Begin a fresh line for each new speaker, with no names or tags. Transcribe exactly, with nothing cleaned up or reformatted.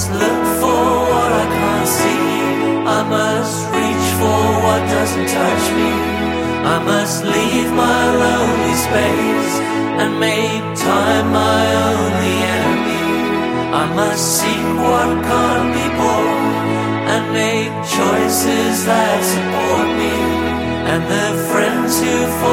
must look for what I can't see. I must reach for what doesn't touch me. I must leave my lonely space and make time my only enemy. I must seek what can't be bought and make choices that support me. And the friends who